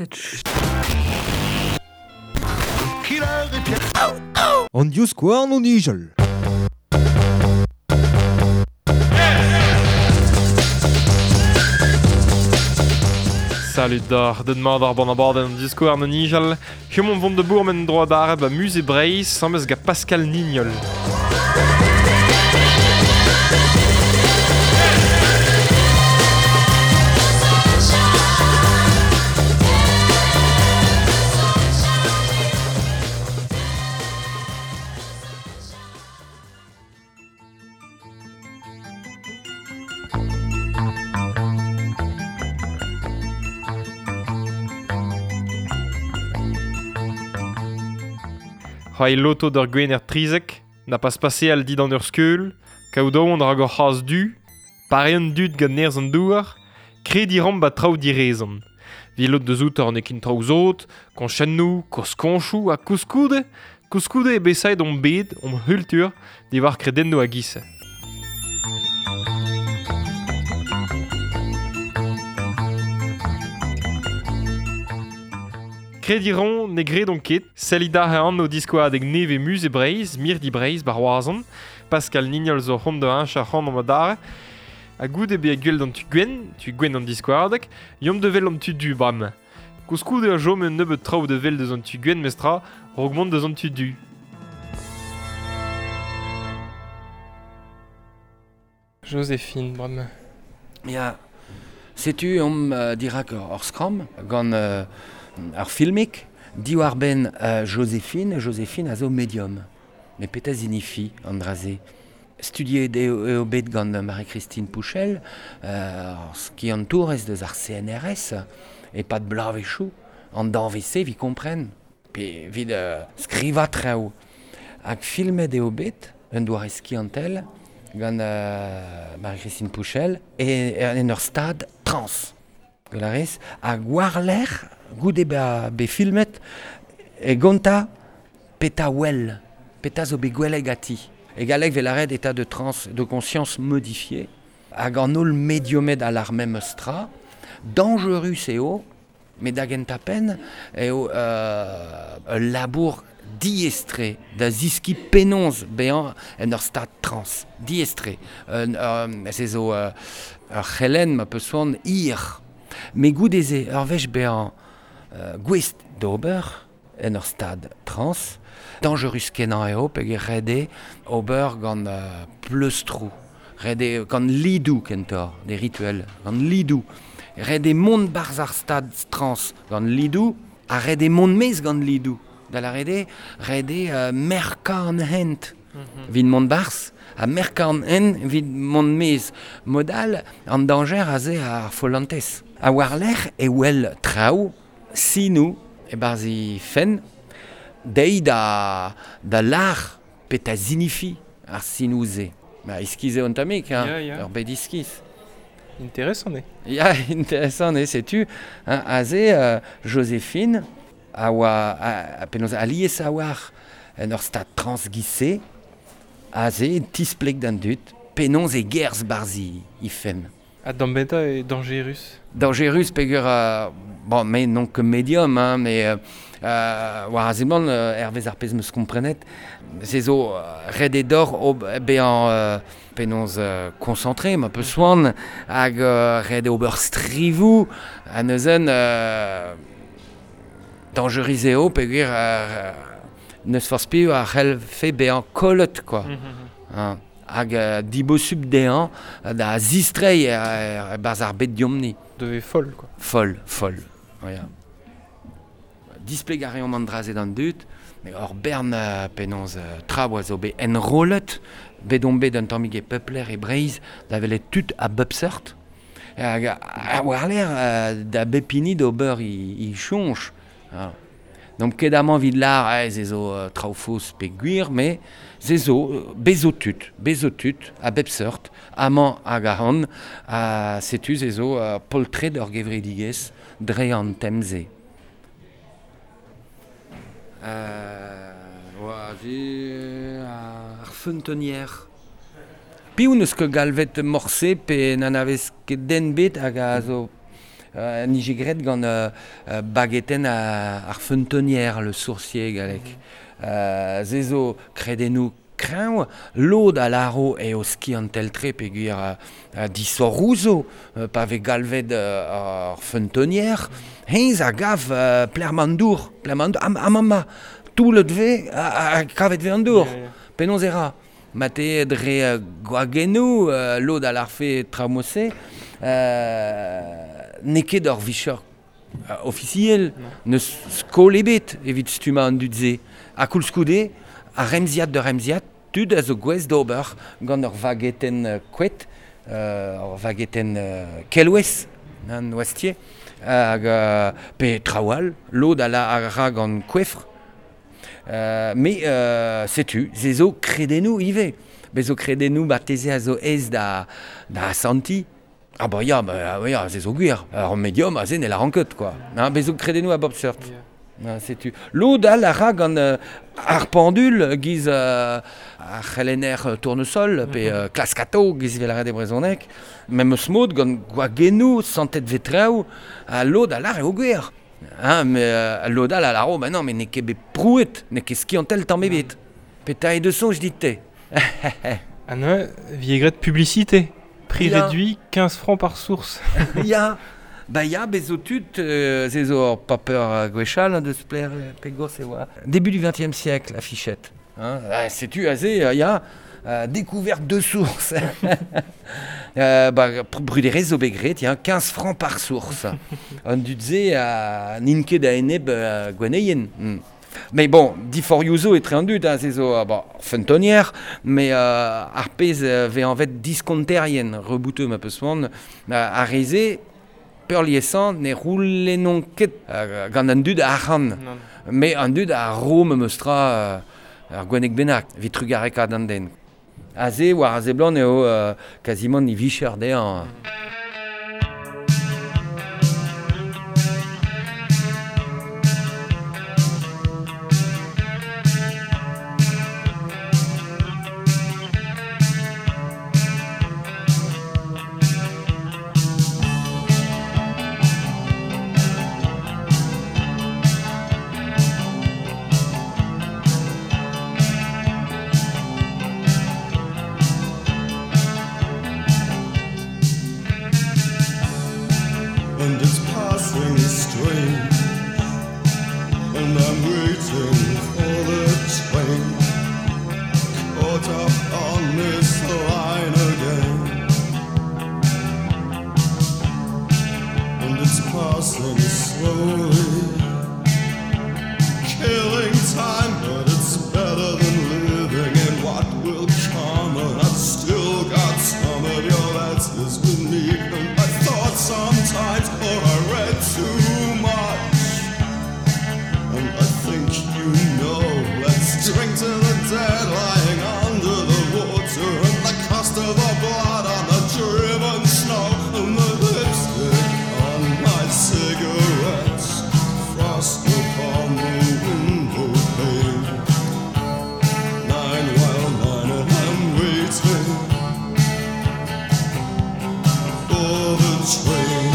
Killer et Pierre. An diouskoar no nijol. Salut d'or, de mat ar ban an disko ar nijal. Chemont vont de bourg men droit d'ar ba Muse Breiz, samez ga Pascal Nignol. C'hai loto d'ur gwen trizek, na pas pase al dit an ur skeull, kaoudon ar gor c'haz du, parean dud gant nerz an douar, kredi ram ba traoù direzan. Vi lot de zout ar nekin traoù zot, konchennou, koskonchou a kouskoude e besaet on bed, on hultur, diwar kredendo a gisse. Krediron ne gre donc ket, selida an no diskoad eg neve Muse Breiz, Mirdi Breiz, baroazan, Pascal Nignol zo c'hant de hancha c'hant an madare, a goude be a gwell d'an tu gwen an diskoadek, yom de vel an tu du bram. Kouskoude a jom un nebeut traoù de vel deus an tu gwen mestra, rogmont deus an tu du. Joséphine, bram. Ja, setu dirak ur skram, gant ar filmik, diwar ben Joséphine a zo medium. Me petaz inifi an draze. Studiet eo bet gant Marie-Christine Pouchel, ki an tourez deus ar CNRS, e pat blavechou, an danvese vi kompren. Pe vid skriva traoù. Hag filmet eo bet, un doar eski an tel, gant Marie-Christine Pouchel, en ur stad trans. Galaris, hag war l'er, goude be filmet, e gonta peta wel, peta zo be gweleg ati. E galek velaret état de trans, de conscience modifié, hag an ol mediomet al ar mem stra, dangerus eo, met dagen tapen, eo labour diestre, da ziski penonz bean en ur stad trans, diestre. Se zo ur c'helen ma peus soan ir. Me goudeze ur vech bean gwest d'ober en ur stad trans, dangerus kenan eo peg rede ober gant pleustrou, rede gant lidou kentor, des rituels, gant lidou. Rede mont barz ar stad trans gant lidou, a rede mont mez gant lidou. Da la rede merka an hent vid mont barz, a merka an hent vid mont mez modal an danger a ze ar folantez. A war l'er e wel traoù, sinou, e barzi fen, dei da lar peta zinifi ar sinou ze. Ma iskize on tamik, ur bet iskiz. Intéressant, ne? Ya, intéressant, ne, setu. A ze Joséphine, a penoz a liez a war en ur stad trans gise, a ze tisplek d'an dut, penonz e gerz barzi i fen. A dambeta e dangerus. Dangerus pegur, bon, mais non que médium, mais war a zemant hervez ar pez meus komprenet, se zo rede d'or bean penonz koncentre, ma peus soan, hag rede ober strivou, a neuzen dangeriseo pegur neus forspiu a c'hell fe bean kolot, quoi. Hag dibosub dean da zistrei baz ar bet diomni. Deve foll, quoi. Foll, ja. Displeg a reomant drazet an dut, me hor bern penonz traoù zo be enrolet, bedon bet un tammig e peupler e Breiz, da velet tut a bepsert. Hag a war l'er da bepini d'ober i chonch. Donc kedamant vid lar, ze zo traoù fos pe gwir, me ze zo bezotut a bepsert, amant hag a han, setu ze zo poltret ur gevredigez dre an temze. Ar feuntonnier. Piou neus ket galvet morse pe nanavez ket den bet hag a zo Nijegret gant baguetten ar feuntonière, le sourcier galek. Zezo kredenou kreñv, lod a laro eo ski an teltre peogwir disorouzo, pa ve galvet ar feuntonière, hennz a gav plermandour, amama, tout le dve a kavet ve an dour, penaos era. Mate dre gwagenou, lod a larfe tramose, neket ur vicheur officiel, neus skolebet evit stuma an dudze. A koulskoude, a remziat de remziat, tud a zo gwez d'ober gant ur vagetten kwet, ur vagetten kelwez, an oastier, hag pe trawal, lod a ra gant kwefr. Setu, ze zo kredenou ive. Be zo kredenou bateze a zo ez da santi. Ah ba ya, ze zo gwir. Ar medium a zen el a ranket, quoi. Be zo kredenou a bob surt. Setu. Lod a ra gant ar pendul giz ar c'helener tournesol, pe klaskato giz vel a de brezonek. Mem eus mod gant gwagenou santet vetreau, a lod a lar eo gwir. Lodal a laro, non, mais ne ket bet prouet, ne ket skiantel tamm ebet. Peta e de son, dit te. Anna, viegret publicité. Prix réduit, 15 francs par source. Ya, bezo tut, zezo ur paper gwechal, de se plaire, pegor se oa. Début du XXe siècle, la fichette. Sais-tu, azé, ya, découverte de sources. Bruderez zo begret, 15 francs par source. An dudze a ninke da eneb gweneien. Mais bon, diforioù etre an dud, c'est zo feuntonière, mais ar pez ve en vet diskonterien, rebouteux ma peus mont, a reze, peur liesan, ne roulenon ket gant an dud a ran. Mais an dud a rom meustra ar gwenek bennak, vitrugarek an den. Aze war aze blanc eo quasiment ni vicher dean. And it's passing strange, and I'm waiting for the train, caught up on this line again. And it's passing slowly, killing time, but it's better than living in what will come. And I've still got some of your letters with me, and I thought sometimes, or I read too much. And I think you know, let's drink to the dead lying under the water, and the cost of the blood on the driven snow, and the lipstick on my cigarettes, frost upon the window pane. 9 while 9, and I'm waiting for the train.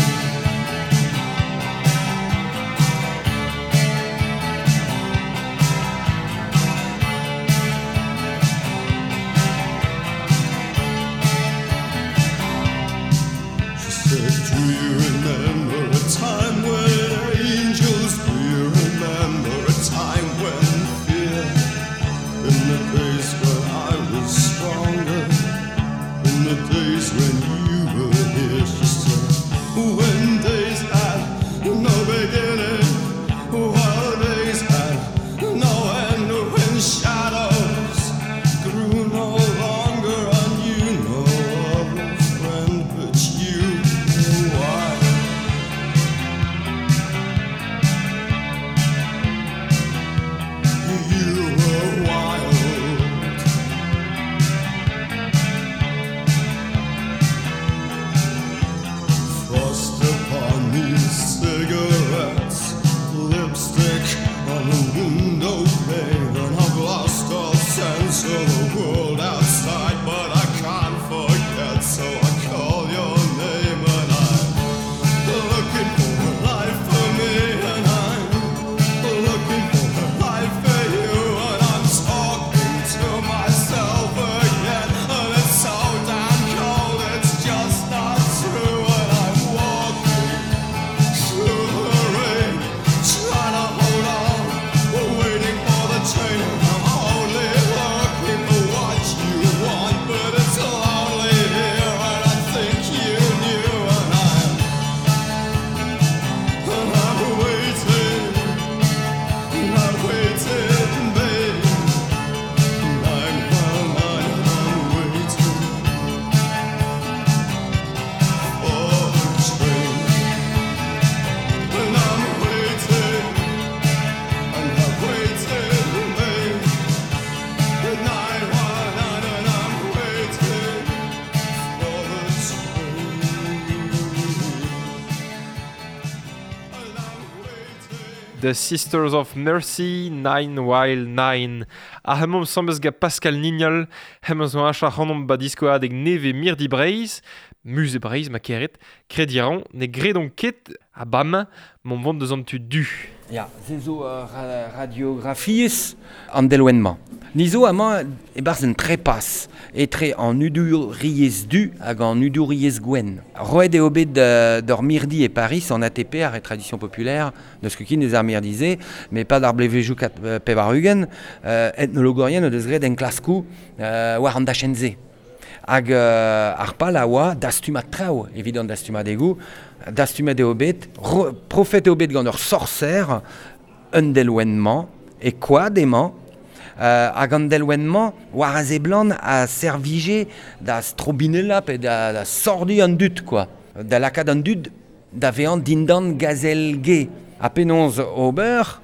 The Sisters of Mercy, 9 While 9. A hemom sambez ga Pascal Nignol, hemom zo achar hanom badisko adeg neve mirdi breiz, muse breiz ma keret, krediran, ne gredon ket a bam, mon vont deus an tu du. Ja, ze zo radiografies an deloenman. Nizo amañ e barz en trepas, etre an uduriez du hag an uduriez gwen. Roet eo bet d'or mirdi e Paris an ATP, ar tradition populaire, neus ket kin eus ar mirdize, me pa d'ar blevejoù kat pevarugen, etnologorien o deus gret en klaskou war an dachenze. Hag ar pal a oa dastumat traoù, evident dastumat ego, dastumat eo bet, profet eo bet gant ur sorcer, un deloenman, e koademañ, hag an deloenman, war a zeblan a servige da strobinella pe da sordi an dud, quoi. Da lakad an dud, da vean dindan gazel ge. A penonz ober,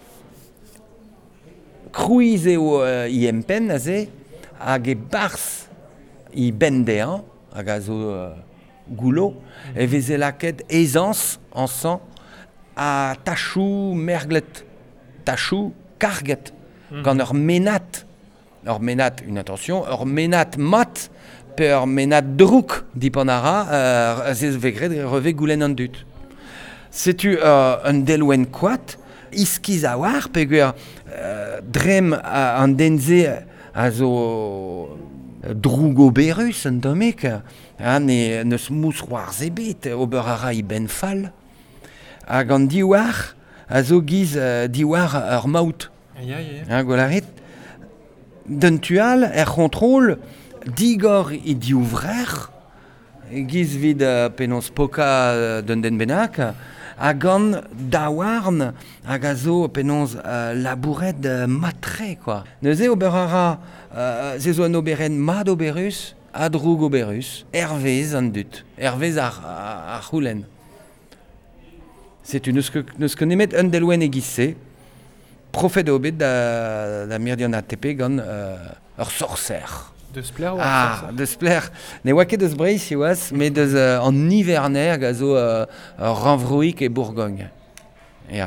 krouiz eo i empen a ze, hag e bars i bendean, hag a zo goulo, e veze laket ezans ansan a tachou merglet, tachou karget, gant ur menat, une attention, ur menat mat, pe ur menat drouk, dipan ara, zez vegret reve goulen an dut. Setu un deloen koat, iskiz a war, peogwir drem an denze a zo droug oberus an domek, ne neus mous war zebet, ober ara i ben fall, hag an diwar, a zo giz diwar ur maout. Golarit, d'un tual, contrôle, digor i diouvrer, giz vid penons poka d'un den benak, hag an dawarn, hag a zo penons labouret matre, quoi. Neuze ober ara, ze zo an oberen mad oberus, a droug oberus, hervez an dut, hervez ar c'houlen. Setu neus ket nemet un deloen e gisse, profet eo bet da mirdi an ATP gant ur sorcer. Deus pler oa Ah, deus pler. Ne oa ket deus breiz oaz, met deus an nivernais hag a zo Ranvroik e Bourgogne. Ya.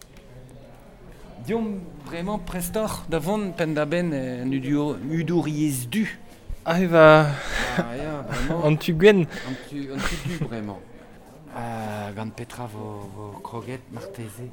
Diom bremañ prestor da vont pen da ben en uduriez du. Ah, eva... Ah, ya, bremañ. An tu gwen. An tu du bremañ. Gant petra vo kroget marteze.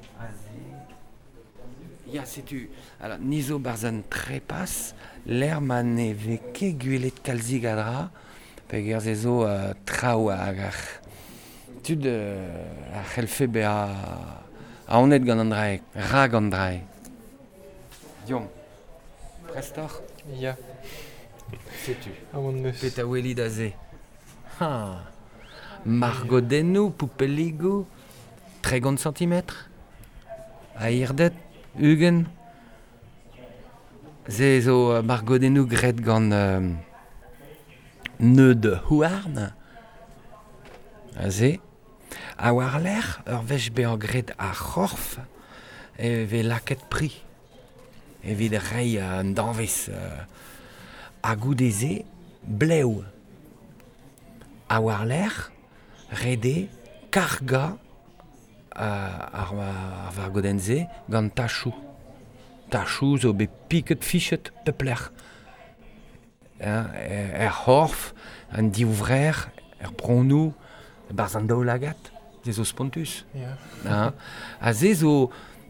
Ya, setu, alors, nizo barzan trepas, l'er man e veke gwelet kalzig a dra, peger zezo traoù hag ar tud ar c'helfe be a onet gant an drae, ra gant drae. Diom, prestor, Ya. setu, A oan neus. pet a welit a ze. Ha, margodennou, poupeligou, 30 centimetres, a irdet, Hugen, ze zo margodennou gret gant neu de houarn, a ze, a war l'er, ur vech be an gret a c'horf, e ve laket pri, e vid rei an danvez a goudeze, bleu, a war l'er, rede, karga, ar vargodenze gant tachou. Tachou zo be piket fichet pepler. Horf, an diouvrer, bronou, barz an daoulagat, ze zo spontus. Ya. A ze zo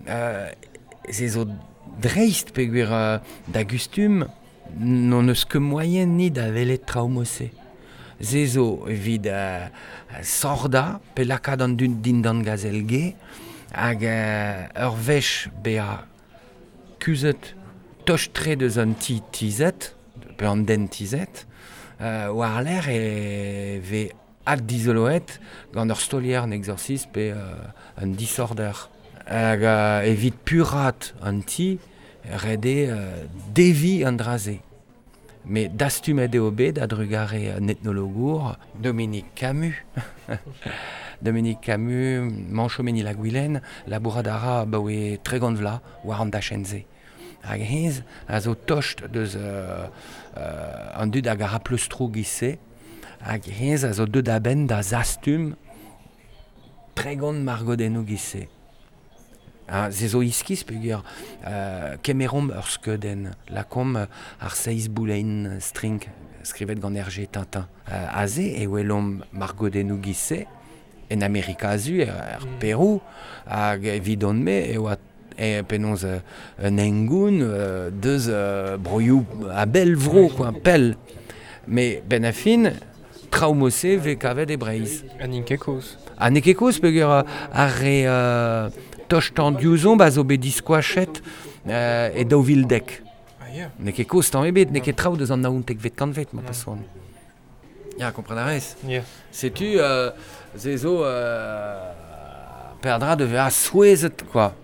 dreist peogwir da gustum non eus ket moyen ni da welet traumose. Ze zo vid sorda pe lakad an dindan gazel ge hag ur vech be a kuzet tochtre deus an tizet pe an den tizet war l'er e ve ad dizoloet gant ur stolier an exorcis pe an disorder hag evit purat an ti rede devi an draze. Mais dastumet eo bet a drugare an ethnologour Dominique Camus. Dominique Camus, manchomeni la gwilen, labourad ara baoe tregant vla war an dachenze. Hag hez a zo tocht deus an dud hag ara pleustro gisse, hag hez a zo deud aben da zastum tregant margodennou gisse. Zezo iskiz peogwir kemerom ur skeudenn. Lakom ar seiz boulein string skrivet gant Hergé Tintin. Aze e welom margodennoù gise en Amerika azu, Peru, hag evidon me e oa penons un engoun deus broioù a bel vro, quoi, pell. Me ben a fin, traumose ve kavet e breiz. Anin kekoz. Ne ket koz peogwir ar re tochtan diouzon ba zo bet diskoachet e daou vildek. Ne ket koz tamm ebet, ne ket traoù deus an naountek vet kanvet, ma peson. Ya, komprenarez. Yeah. Setu, zezo perdra de ver a souezet, quoi.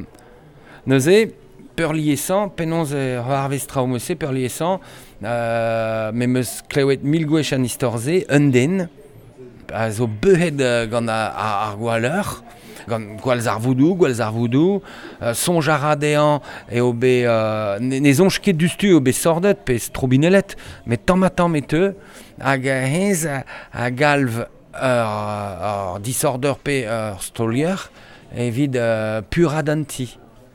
Neuze, peur liesant, penons harvest traumose, peur liesant, me meus klewet mil gwech an istorze, un den, a zo behet gant ar gwaleur, gant gwalz ar voudou, son jaradean e obe, ne zonj ket dustu obe sordet, pez trobinelet, met tamm eteu, hag hez a galv ur disordeur pe ur stolier, evit puradanti.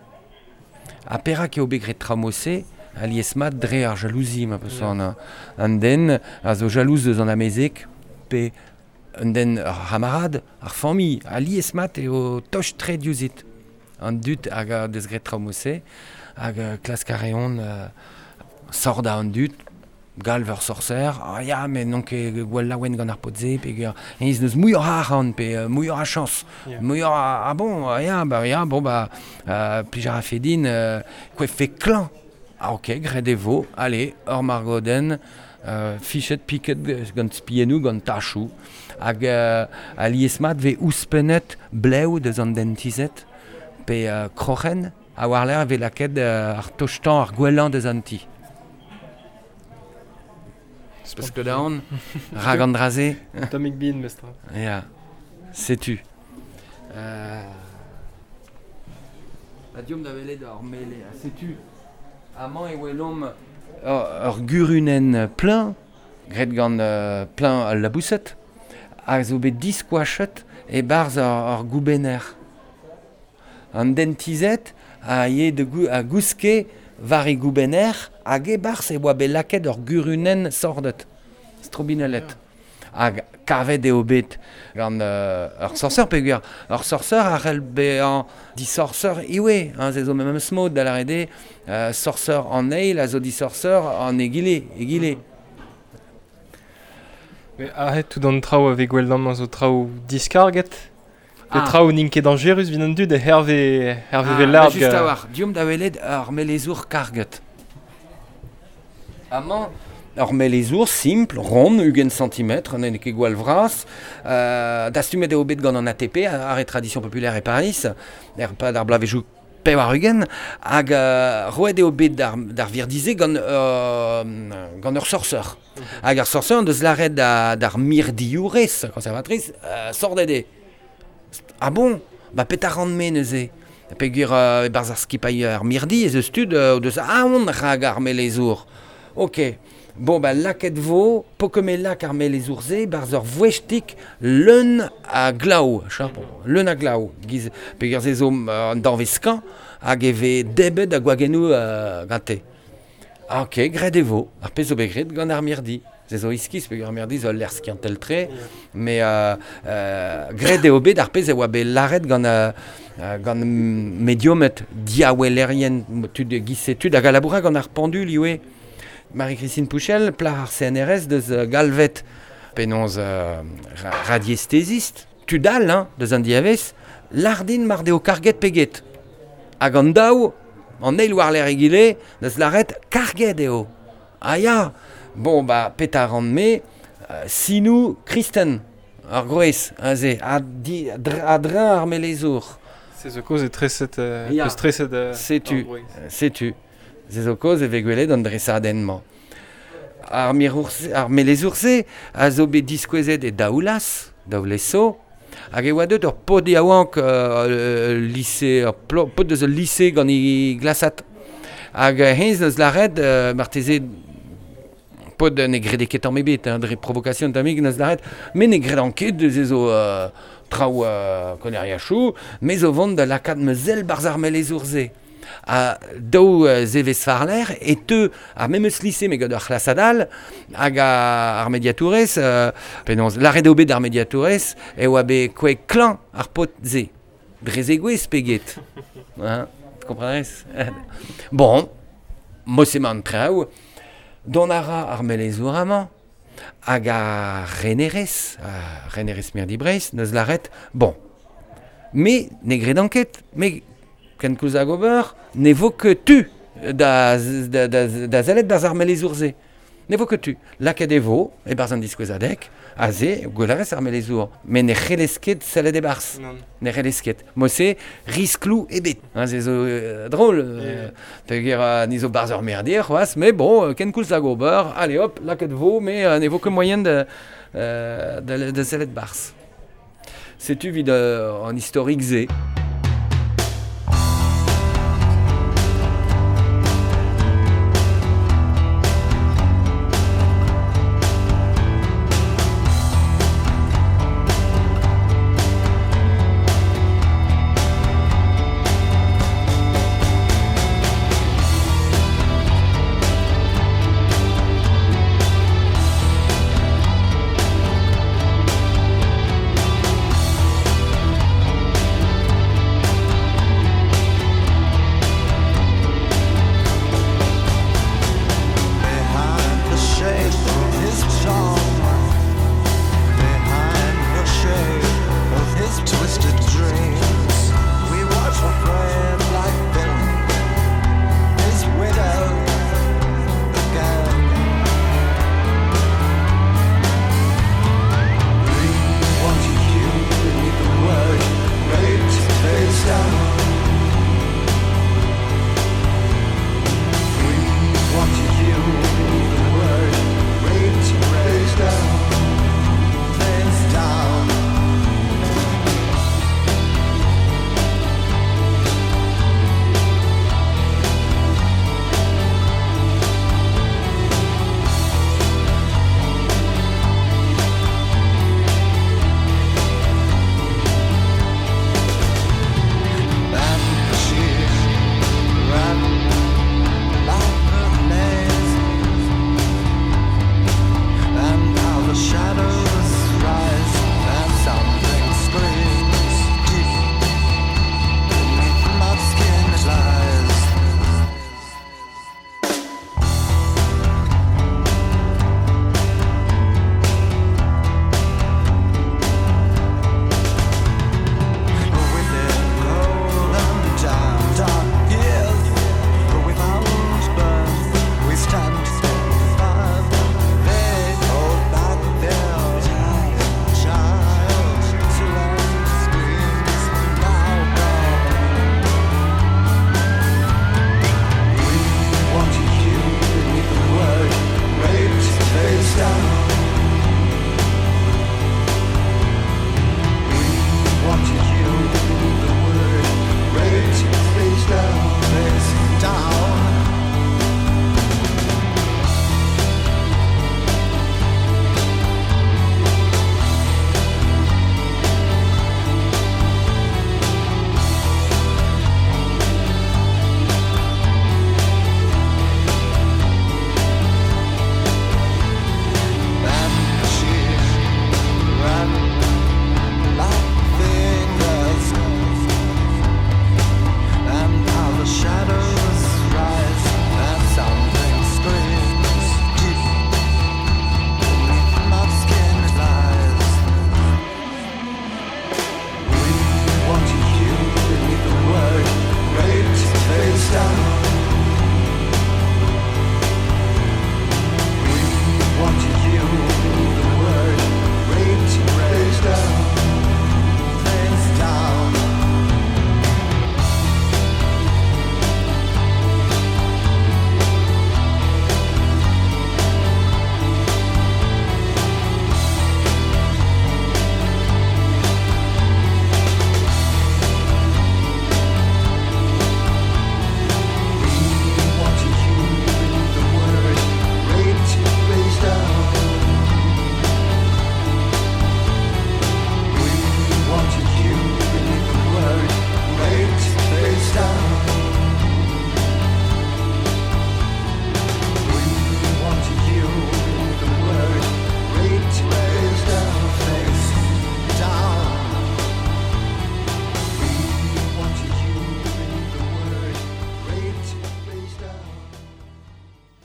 A perak eo begret tramose, a lies mat dre ar jalouzi, ma peus an den, a zo jalouz eus an amezek, pe an den ar hamarad, ar fami, a lies mat eo toch tre diouzit. An dut hag deus gret tramose, hag klas kareon sorda an dut, galv ur sorcer, ya, men non ket gwell laouen gant ar potze, pe ez neus mouillor an, pe mouillor a chans. Mouillor a bon, ya, bon, plijar a fedin, kwef fe klan. Ok, gredevo, ale, ur margoden, fichet piket gant spienou, gant tachou, hag a lies mat ve ouspenet bleu deus an dentizet, pe krochen, a war l'air ve laket ar tochtan ar gwelan deus an ti. Parce que daon, rag an draze. Tomik bin, mestra. Ya, setu. Adiom da velet ar mele, setu. Amañ e welom ur gurunen plein, gret gant plein al labousset, a zo bet diskoachet e barz ar goubener. An dentizet a ye a gouske var e goubener, hag e barz e oa bet laket ur gurunen sordet. Strobinelet. Hag kavet eo bet gant ur sorcer peogwir. Ur sorcer ar el be an di sorcer iwe. Se zo memem smod da larede sorcer an eil a zo di sorcer an egile. Ahet tout an traoù ave gweldam an zo traoù diskarget. Le traoù ninket dangerus vin an dud e herve velarg. Just a war. Diom da welet ur melezour karget. Amañ ur melezour simple, rond, ugen centimetre, ne ket gwall vras, dastumet eo bet gant an ATP, Arrêt Tradition Populaire e Paris, d'ar blavejoù pe war ugen, hag roet eo bet d'ar virdize gant ur sorcer. Hag ar sorcer an deus laret d'ar mirdiourez, konservatriz, sordede. Ah bon, petar an me neuze. Peogwir e barz ar skipaille ar mirdi, ez eus tud deus on rag ar melezour. Ok. Bon, laket vo, pokeme lak ar melezour ze, barz ur vouestik leun a glaou. Leun a glaou. Peogwir ze zo an danveskan, hag eve debet a gwagennou gante. Ok, gret evo. Ar pez zo begret gant ar mirdi. Ze zo iskiz, peogwir ar mirdi zo l'er skiantel tre, me gret eo bet ar pez e oa bet laret gant mediomet diawelerien tud gisetud hag a labourat gant ar pendul iwe. Marie-Christine Pouchel, plar ar CNRS deus galvet penons radiesthésiste. Tudal, deus an diavez, lardin mar deo karget peget. Hag an daou, an eil war l'er egile, deus laret karget eo. Ya, bon, petar an me, sinou kristen, ar groez, a dra ar melezour. Se zo koz e treset, eus treset Setu. Ze zo koz e vegwelet an dresadenman. Ar melezourze a zo bet diskouezet e daoulas, daouleso, hag e oa deut ur pod yaouank pod deus ul lise gant e glasat. Hag hennz neus laret marteze pod ne grede ket an mebet, dre provokation d'amig neus l'arret, mais ne gred an ket deus ezo traoù koneriachou, mais o vont da lakad mezel barz ar melezourze. A daou zevez farler, et te, ar memeus lise me gant ar c'hlasadal, hag ar mediatourez, penons, l'arret d'obet d'ar mediatourez, e oa be kwe klan ar pot ze. Dreze gwez peget. Hein? Komprenez? Bon, moseman traoù, don ara ar melezour amañ, hag a renerez merdi breiz, neus l'arret, bon. Me ne gred anket, me ken kouz a gober, ne vo que tu da zelet da ar melezourze. Ne vo que tu. Laket evo, e barz an diskouezadek, a ze, gwelerez ar melezour, me ne c'helesket sellet e barz. Ne c'helesket. Mose, risklou ebet. Ze zo drôle. Teger nizo barz ar merdier, c'hoaz, me bon, ken kouz a gober, allez hop, laket vo, me ne vo que moyen de sellet barz. Setu vid an historik ze.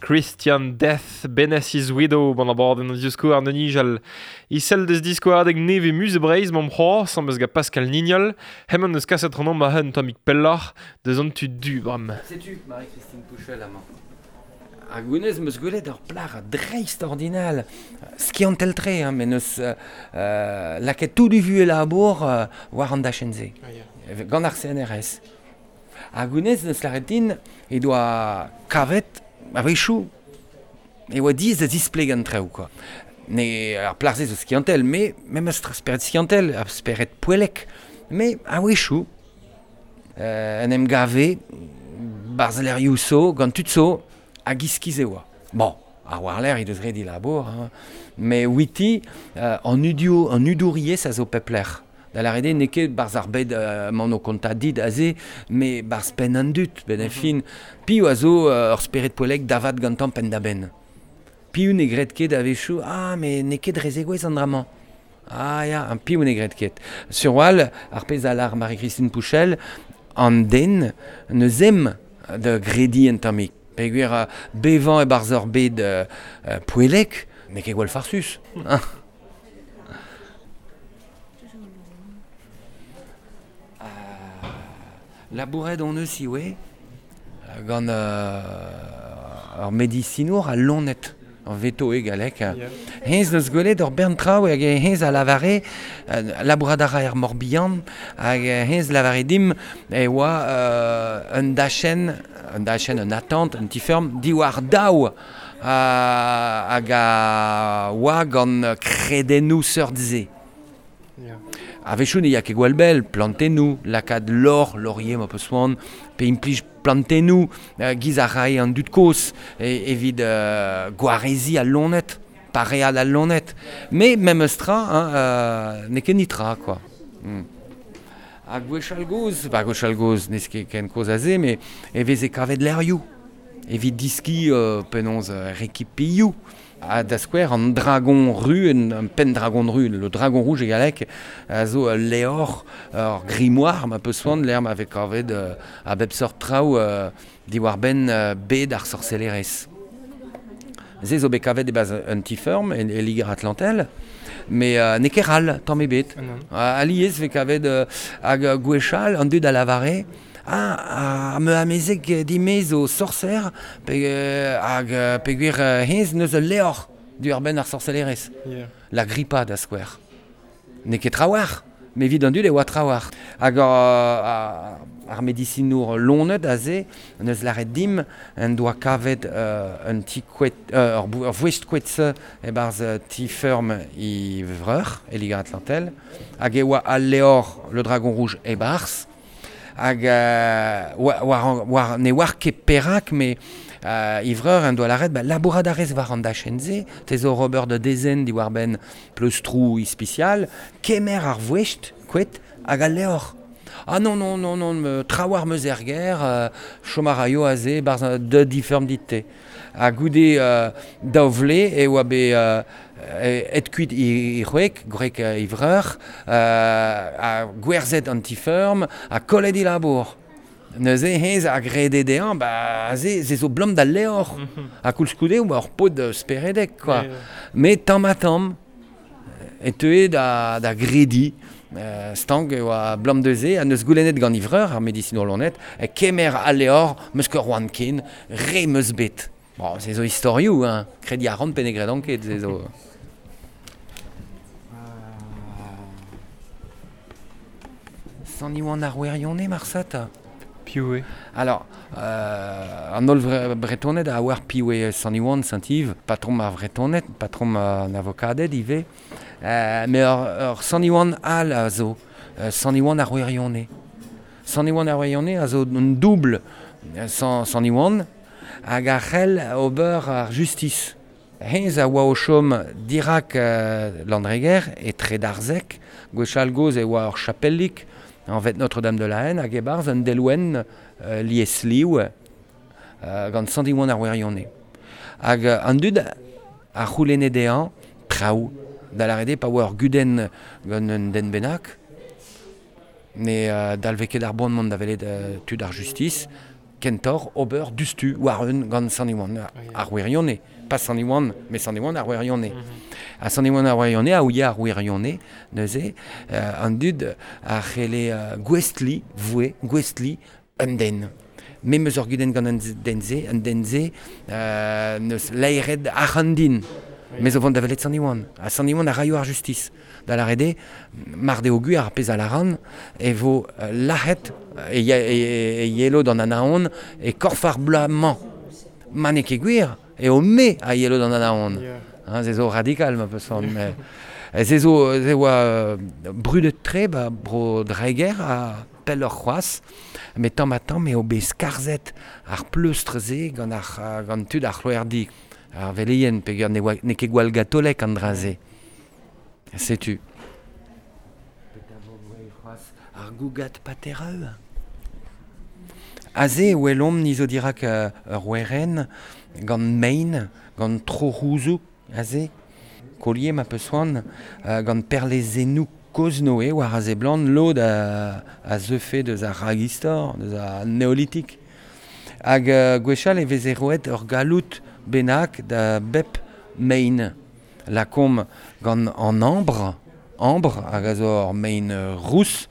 Christian Death, Benessis Widow, bon abord en diusko ar nenijal. Isel des disko adeg neve muse breiz mom c'hoar, sambez ga Pascal Nignol, hemmen eus kaset renom ma hen Tomik Pellar, deus an tu du bram. Sais-tu, Marie-Christine Pouchel, amant a gounez meus gwelet ur plar dreist ordinal. Skiantel tre, hein, mais neus laket tout du vu e labour war an da chenze. Gant ar CNRS. A gounez neus laret din, e doa kavet a vechou. E oa diz da displegan treu, quoi. Ne ar plarze zo skiantel, mais même eus speret skiantel, ar speret poelek. Mais a vechou. En em gave, barzeler youso, gant tutso, a giskiz e oa. Bon, ar war l'air, deus redi labour, hein. Mais witi, en udourier sa zo pepler. Da la rede neke barz ar bed man o konta dit aze, mais barz pen an dut, ben e fin. Pi oa zo ur speret poelek davad gantan pen da ben. Pi ou negret ket a vechou, mais neke dreze gwez an draman. Ya, un pi ou negret ket. Sur wal, ar pez alar Marie-Christine Pouchel, an den, neus em de gredi en tamik. Peguer bevan e barz ur bed poelek, neke gwell farsus. Labouret on eus iwe, gant ur medicinour a lonet, an veto e galek. Hens neus gwelet ur bern traoù hag hens a lavare, labouradara er Morbihan, hag hens lavare dim e oa un dachen, un attente, un tifferm, di war daou hag a oa gant kredennoù seurtze. A vechou ne ya ket gwell bel, plantennou, lakad laurier ma peus oan, pe implij plantennou, giz a rai an dud koz, evit gwarezi a lonet, pareal a lonet. Me, mem eus tra, ne ket ni tra, quoi. A gwechal goz, nes ket koz aze, me evez e kavet lerioù. Evit diski penonz rekipioù. A da skouer an dragon ru, un pen dragon ru, le dragon rouge e galek, a zo leor ur grimoire ma peus oan, l'er ma vek kavet a bep sort traoù di war ben bed ar sorcellerez. Ze zo bet kavet e baz un tifferm e liger atlantel, mais ne ket ral, tamm e bet. Aliez vek kavet hag gwechal, an dud a lavare, me amezek dimez o sorcer hag peguer hens neus ul leor du ar ben ar sorcellerez. La gripa da skouer. Ne ket trawar, me vid an dud e oa trawar. Hag ar medicinour lonet aze, neus laret dim, en doa kavet un ti kouet, ur vouest kouetze e barz tifferm i vreur, e liga atlantel, hag e oa al leor le dragon rouge e barz, hag ne war ket perak, mais ivreur en doa laret, labouradarez war an da chenze, te zo Robert de Dezen di war ben pleus trou ispicial, kemer ar vouest kouet hag al leor. Non, trawar meus er ger, chomar a yo aze, barz de differm dit te. A goude daovle e oa be et kuit i c'hwek, grek ivreur, a gwerzet an tifferm, a kollet i labour. Neus e hez a grede dean, ze zo blom da leor. A koulskoude ou ur pot speredek, quoi. Me tamm, et teue da gredi, stang e oa blom deze, a neus goulennet gant ivreur, ar medicinour lonet, e kemer a leor, meus ket roan ken, re meus bet. Bon, c'est zo historiou, hein. Kredi a ran penegret anket, c'est zo. Saniouan ar werionne, Marsata. Pioué. Alors, an ol bretonnet a war pioué Saniouan, Saint-Yves, patrom a bretonnet, patrom an avokadet, ive. Mais ur Saniouan al a zo, Saniouan ar werionne. Saniouan ar werionne a zo un double Saniouan, hag a c'hell ober ar justice. Hens a oa o chom dirak landreger e tre darzek, gwechal goz e oa ur chapellik, en vet Notre-Dame de la Haine, hag e barz un delouen lies liou gant Saniouan ar werionne. Hag an dud a c'houlennet dean traoù, da la rede pa oa ur guden gant un den bennak, ne dalveket ar bon mont da velet tud ar justice, kentor, ober, dustu, waren, gant saniwan ar wirionne. Pas saniwan, mais saniwan ar wirionne. A saniwan ar wirionne, a ouia ar wirionne, neuze, an dud ar c'hele gwestli, voe, gwestli, un den. Me meus ur guden gant un denze, neus leired arrandin. Mais au vent da velet saniwan. A saniwan a raio ar justice. Da la rede, mar de ogu ar pez a laran, e vo lahet, e yelo dan anaon, e korfar blament. Manek e gwir, e o me a yelo dan anaon. C'est zo radical, ma peu son. C'est zo oa brudet tre, bro dreger a pel ur c'hoaz, met tamm me o bez karzet ar pleustre-se gant tud ar c'hloerdi. Ar veleien, peogwir ne ket gwall gatolek an draze. Setu. Ar gougat patereu. Aze, ouelom nizo dirak ur weren gant mein, gant tro rouzouk, aze. Kollier ma peu soan, gant perlezenou koznoe, war aze blan, lod a zeufe deus a ragistor, deus a néolithique. Hag gwechal e veze roet ur galout benak da bep mein. La kom gant an ambre, hag a zo ur mein rouss,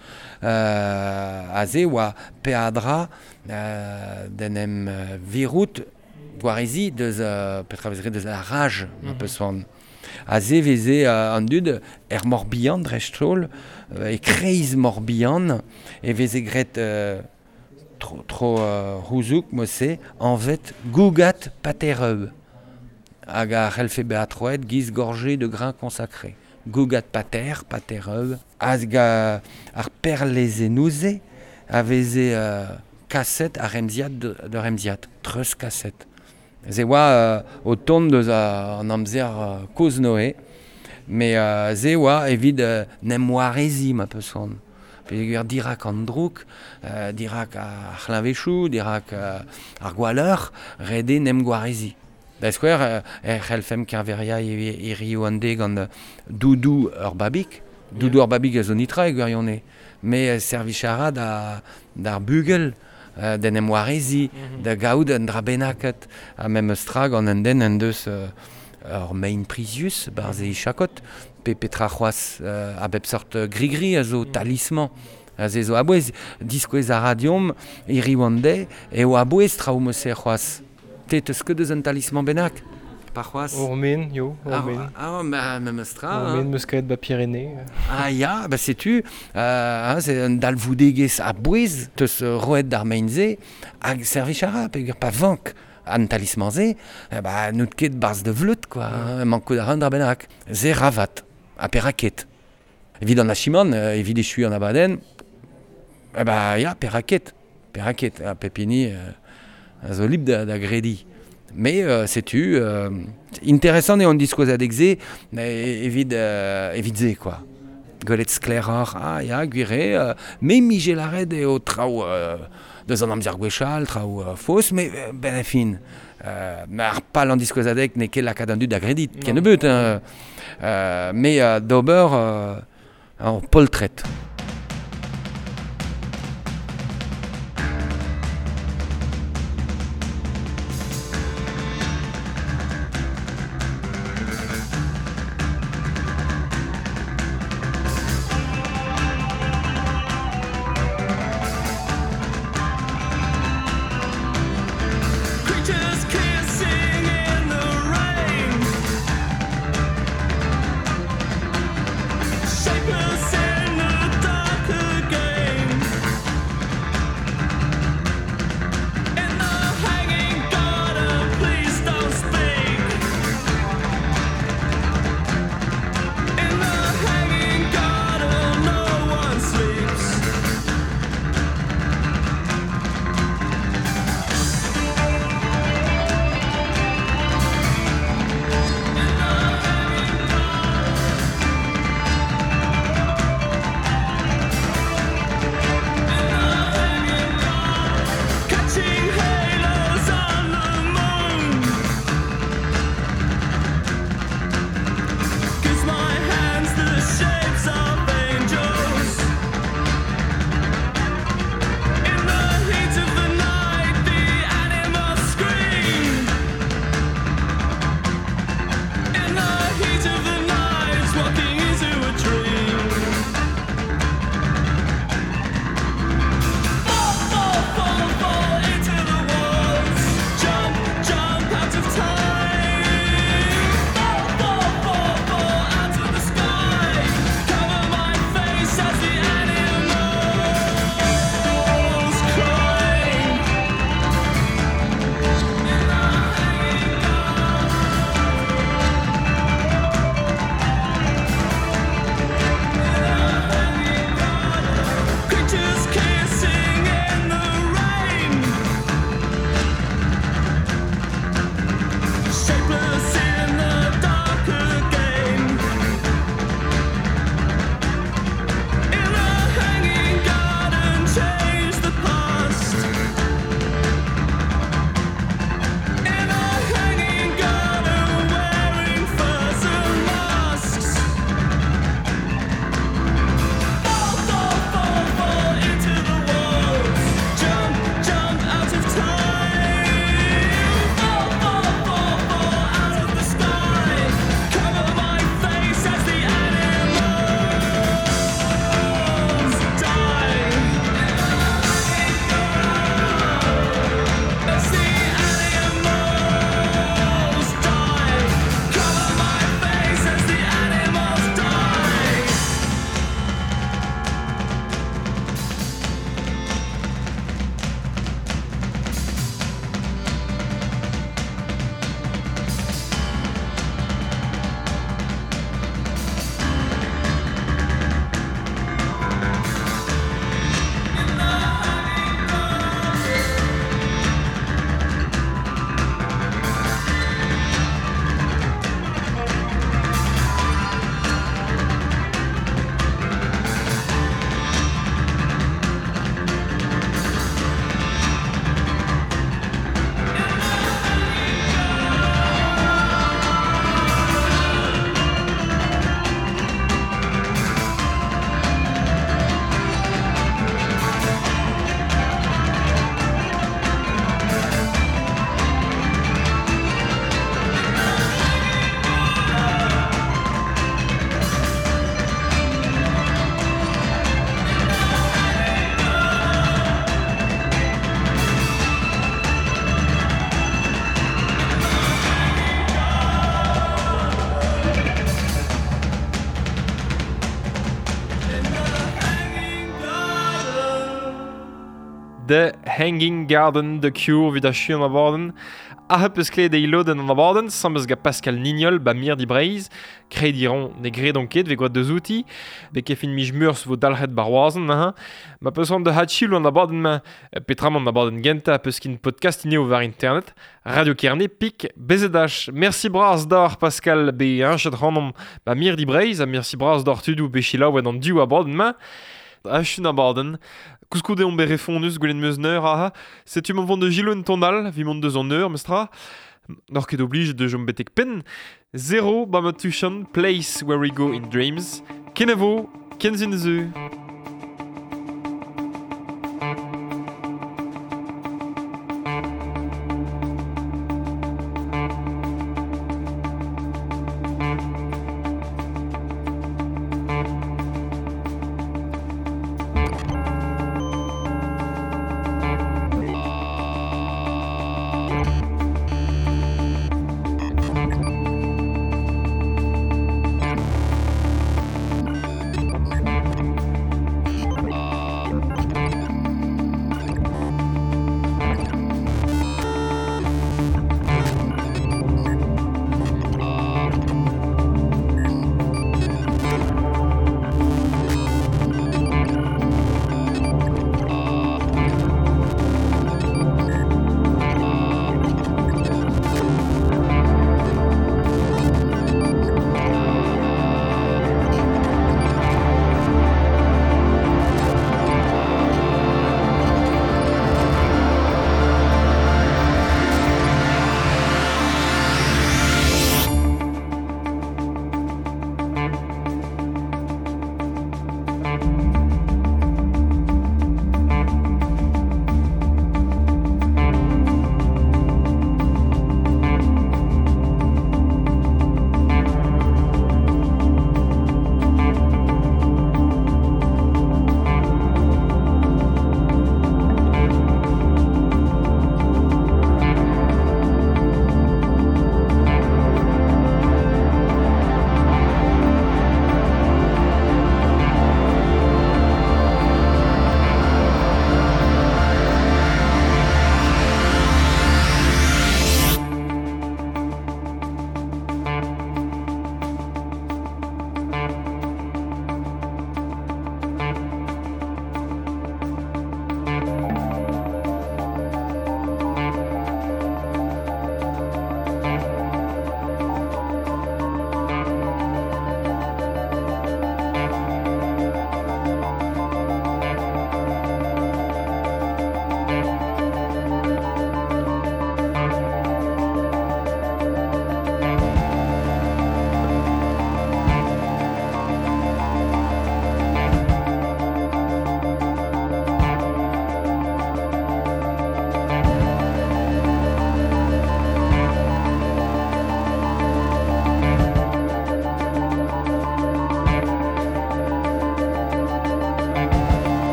aze oa peadra den em virout gwarezi deus petra vezre deus la rage, ma peu soan. Aze veze an dud morbihan drechtol, e kreiz morbihan, e veze gret tro rouzouk, mosse, en vet gougat patereu. Hag a c'helfe beatroet giz gorgé de grains consacrés. Gougat patereu. Hag ar perlezenouze a veze kaset a remziat de remziat. Treus kaset. Ze oa o ton deus an amzer koz noe, me ze oa evit nem oarezi ma peu son. Peogwir dirak an drouk, dirak ar c'hlavechou, dirak ar gwaleur, rede nem gwarezi. Da skouer, c'helfem kerveria e rio an de gant doudou ur babik. Doudou ur babik a zo nitra e gwirionne. Me servichara d'ar bugel, den em warezi, da gaout an dra benaket, a mem eustra gant an den en deus ur mein prizius, barze i chakot, pe petra c'hoaz a bep sort gri-gri a zo talisman. A ze zo abouez diskouez a radiom, i rio an de, e o abouez traoù mose c'hoaz. Te teus ket eus un talisman benak, par c'hoaz. Ormen, yo, ormen. Mem eustra. Ormen meus kaet ba Pyrénées. Ya, setu, c'est un dalvoudegez a bouez, teus roet d'ar meinze, hag servichara, peogwir pa vank an talisman ze, nout ket barz de vleut, quoi, manko da ran dra benak. Ze ravat, a peraket. Evit an achiman, evit echu an abaden, ya, peraket, a pepini, a zo lib da gredi. Mais setu, interesant eo an diskoazadeg ze, evit ze, quoi. Golet skleror, ya, gwire, me migelaret eo traoù deus an amzer gwechal, traoù fos, me ben fin. Ar pal an diskoazadeg ne ket lakad an dud da gredit, ken ebeut. Me d'ober an poltret. Shapers in the dark. The Hanging Garden The Cure vid a chion a borden. A hep eus kleet e loden an a borden, sambeus ga Pascal Nignol ba mir di breiz, kre diron ne gre donket ve gwad deus outi, be kefin mij meurs vo dalc'het barwazen, ma peus an de hatchil an a borden ma, petram an a borden genta peus kin podcast ineo var internet, Radio Kerne, pik, bezedach. Merci bras d'or Pascal be chet ranom ba mir di breiz, a merci bras d'or tudou be chila oa an diou a borden ma, a chun a borden. Kouskou deon bere fondus gwelet meus neur, setu m'en vant de gilon tonal, vi mont deus an neur, mestra, nor ket oblige de jom betek pen, 0 ba ma tuchon, place where we go in dreams, kenevo, kenzin zeu.